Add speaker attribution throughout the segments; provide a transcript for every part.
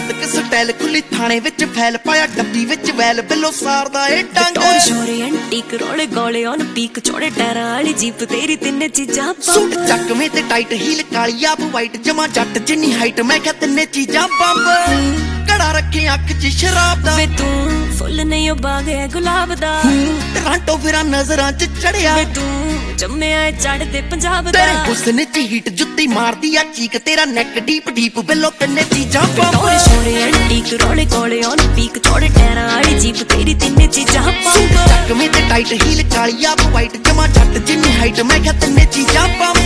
Speaker 1: ਜਾਤਕ style ਖੁੱਲੀ ਥਾਣੇ ਵਿੱਚ ਫੈਲ ਪਾਇਆ ਡੱਬੀ ਵਿੱਚ ਵੈਲ ਬਿੱਲੋ ਸਾਰਦਾ ਏ ਟੰਗ
Speaker 2: ਸ਼ੋਰੇ ਐਂਟੀਕ ਰੋਲੇ ਗੋਲੇ ਔਨ ਪੀਕ ਚੋੜੇ ਟਾਇਰਾਂ ਵਾਲੀ ਜੀਪ ਤੇਰੀ ਤਿੰਨੇ ਚੀਜ਼ਾਂ
Speaker 1: ਸੂਟ ਚੱਕਵੇਂ ਤੇ ਟਾਈਟ ਹੀਲ ਕਾਲੀ ਆਪ ਵਾਈਟ ਜਮਾ ਜੱਟ ਜਿੰਨੀ ਹਾਈਟ ਮੈਂ ਕਿਹਾ ਤਿੰਨੇ ਚੀਜ਼ਾਂ ਬੰਬ ਘੜਾ ਰੱਖੇ ਅੱਖ 'ਚ ਸ਼ਰਾਬ ਦਾ
Speaker 2: ਵੇ ਤੂੰ ਫੁੱਲ ਨਹੀਂ ਉਹ ਬਾਗ ਹੈ ਗੁਲਾਬ ਦਾ
Speaker 1: ਟਰਾਂਟੋ ਫਿਰਾਂ ਨਜ਼ਰਾਂ 'ਚ ਚੜਿਆ
Speaker 2: ਵੇ ਤੂੰ ਜੰਮਿਆ ਚੜਦੇ ਪੰਜਾਬ ਦਾ
Speaker 1: ਤੇਰੇ ਹੁਸਨ 'ਚ ਹੀਟ ਜੁੱਤੀ ਮਾਰਦੀ ਆ ਚੀਕ ਤੇਰਾ ਨੈਕ ਡੀਪ ਡੀਪ ਬਿੱਲੋ ਤਿੰਨੇ ਚੀਜ਼ਾਂ ਬੰਬ
Speaker 2: ਸ਼ੋਰੇ ਐਂਟੀਕ ਰੋਲੇ ਗੋਲੇ ਔਨ ਪੀਕ ਚੋੜੇ ਟਾਇਰਾਂ ਵਾਲੀ ਜੀਪ ਤੇਰੀ ਤਿੰਨੇ ਚੀਜ਼ਾਂ ਬੰਬ
Speaker 1: ਚੱਕਵੇਂ ਤੇ ਟਾਈਟ ਹੀਲ ਕਾਲੀ ਆਪ ਵਾਈਟ ਜਮਾ ਜੱਟ ਜਿੰਨੀ ਹਾਈਟ ਮੈਂ ਕਿਹਾ ਤਿੰਨੇ ਚੀਜ਼ਾਂ ਬੰਬ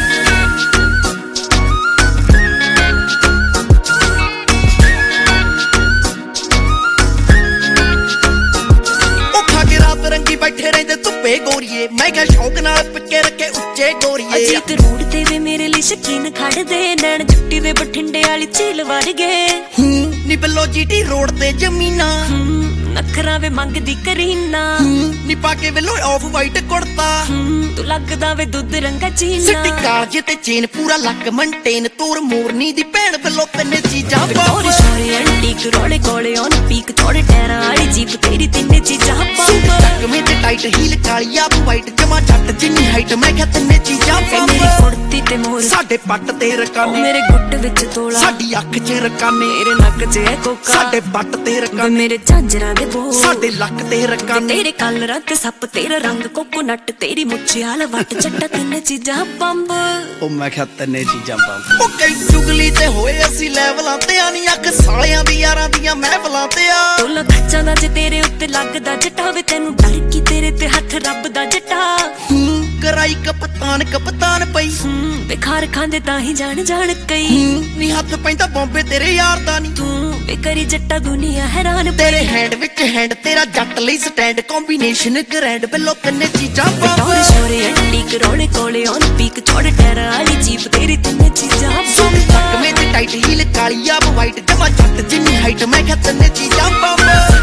Speaker 1: ਰੰਗੀ ਬੈਠੇ ਰਹਿੰਦੇ ਧੁੱਪੇ ਗੋਰੀਏ ਮੈਂ ਕਿਹਾ ਸ਼ੌਕ ਨਾਲ ਪਿੱਕੇ ਰੱਖੇ ਉੱਚੇ ਗੋਰੀਏ
Speaker 2: ਅਜੀਤ ਰੋਡ ਤੇ ਵੇ ਮੇਰੇ ਲਈ ਸ਼ਕੀਨ ਖੜਦੇ ਨੈਣ ਜੁੱਟੀ ਦੇ ਬਠਿੰਡੇ ਵਾਲੀ ਝੀਲ ਵੜ ਗਏ
Speaker 1: ਨੀ ਬਿੱਲੋ ਜੀਟੀ ਰੋਡ ਤੇ ਜ਼ਮੀਨਾਂ
Speaker 2: ਨਖਰਾਂ ਵੇ ਮੰਗਦੀ ਕਰੀਨਾ
Speaker 1: ਨੀ ਪਾ ਕੇ ਬਿੱਲੋ ਆਫ ਵਾਈਟ ਕੁੜਤਾ
Speaker 2: ਤੂੰ ਲੱਗਦਾ ਵੇ ਦੁੱਧ ਰੰਗਾ ਚੀਨਾ
Speaker 1: ਸਿੱਟੀ ਕਾਲਜੇ ਤੇ ਚੇਨ ਪੂਰਾ ਲੱਕ ਮੰਟੇਨ ਤੋਰ ਮੋਰਨੀ ਦੀ ਭੈਣ ਬਿੱਲੋ ਤਿੰਨੇ ਚੀਜ਼ਾਂ
Speaker 2: ਬੰਬ ਸ਼ੋਰੇ ਐਂਟੀਕ ਰੋਲੇ ਗੋਲੇ ਔਨ ਪੀਕ ਚੋੜੇ ਟਾਇਰਾਂ ਵਾਲੀ ਜੀਪ ਤੇਰੀ ਤਿੰਨੇ ਚੀਜ਼ਾਂ ਬੰਬ
Speaker 1: ਚੱਕਵੇਂ ਤੇ ਟਾਈਟ ਹੀਲ ਕਾਲੀ ਆਪ ਵਾਈਟ ਜਮਾ ਜੱਟ ਜਿੰਨੀ ਹਾਈਟ ਮੈਂ ਕਿਹਾ ਤਿੰਨੇ ਚੀਜ਼ਾਂ ਬੰਬ
Speaker 2: ਮੇਰੀ ਕੁੜਤੀ ਤੇ ਮੋਰ
Speaker 1: ਸਾਡੇ ਪੱਟ ਤੇ ਰਕਾਨੇ
Speaker 2: ਮੇਰੇ ਗੁੱਟ ਵਿੱਚ ਤੋਲਾ
Speaker 1: ਸਾਡੀ ਅੱਖ 'ਚ ਰਕਾਨੇ
Speaker 2: ਮੇਰੇ ਨੱਕ 'ਚ ਹੈ ਕੋਕਾ
Speaker 1: ਸਾਡੇ ਪੱਟ ਤੇ ਰਕਾਨੇ
Speaker 2: ਮੇਰੇ ਝਾਂਜਰਾਂ ਦੇ ਬੋ
Speaker 1: ਸਾਡੇ ਲੱਕ ਤੇ ਰਕਾਨੇ
Speaker 2: ਤੇਰੇ ਕਲਰਾਂ ਤੇ ਸੱਪ ਤੇਰਾ ਰੰਗ ਕੋਕੋਨਟ ਤੇਰੀ ਮੁੱਛਾਲ ਵੱਟ ਚੱਟਾ ਤਿੰਨੇ ਚੀਜ਼ਾਂ ਬੰਬ
Speaker 1: ਉਹ ਮੈਂ ਕਿਹਾ ਤਿੰਨੇ ਚੀਜ਼ਾਂ ਬੰਬ ਉਹ ਕਈ ਚੁਗਲੀ ਤੇ ਹੋਏ ਅਸੀਂ ਲੈਵਲਾਂ ਤੇ ਆਨੀ ਅੱਖ ਸਾਲਿਆਂ ਦੀ ਯਾਰਾਂ ਦੀਆਂ ਮਹਿਫਲਾਂ ਤੇ ਆ
Speaker 2: ਟੋਲਾ ਖੱਚਾਂ ਦਾ ਜੇ ਤੇਰੇ ਉੱਤੇ ਲੱਗਦਾ ਜਟਾ ਵੇ ਤੈਨੂੰ ਡਰ ਕੀ ਤੇਰੇ ਤੇ ਹੱਥ ਰੱਬ ਦਾ ਜਟਾ
Speaker 1: ਕਰਾਈ ਕਪਤਾਨ ਪਈ
Speaker 2: ਬੇਖਾਰ ਖਾਂਦੇ ਤਾਂ ਹੀ ਜਾਣ ਕਈ
Speaker 1: ਨੀ ਹੱਥ ਪੈਂਦਾ ਬੰਬੇ ਤੇਰੇ ਯਾਰ ਦਾ ਨੀ
Speaker 2: ਤੂੰ ਬੇਕਰੀ ਜੱਟਾ ਦੁਨੀਆ ਹੈਰਾਨ
Speaker 1: ਤੇਰੇ ਹੈਂਡ ਵਿੱਚ ਹੈਂਡ ਤੇਰਾ ਜੱਟ ਲਈ ਸਟੈਂਡ ਕੰਬੀਨੇਸ਼ਨ ਗ੍ਰੈਂਡ ਬਿੱਲੋ ਤਿੰਨੇ ਚੀਜ਼ਾਂ ਬੰਬ
Speaker 2: ਸ਼ੋਰੇ ਐਂਟੀਕ ਰੋਲੇ ਕੋਲੇ ਔਨ ਪੀਕ ਚੋੜੇ ਟਾਇਰਾਂ ਵਾਲੀ ਜੀਪ ਤੇਰੀ ਤਿੰਨੇ ਚੀਜ਼ਾਂ
Speaker 1: ਚੱਕਵੇਂ ਤੇ ਟਾਈਟ ਹੀਲ ਕਾਲੀ ਆਪ ਵਾਈਟ ਜਮਾ ਜੱਟ ਜਿੰਨੀ ਹਾਈਟ ਮੈਂ ਕਿਹਾ ਤਿੰਨੇ ਚੀਜ਼ਾਂ ਬੰਬ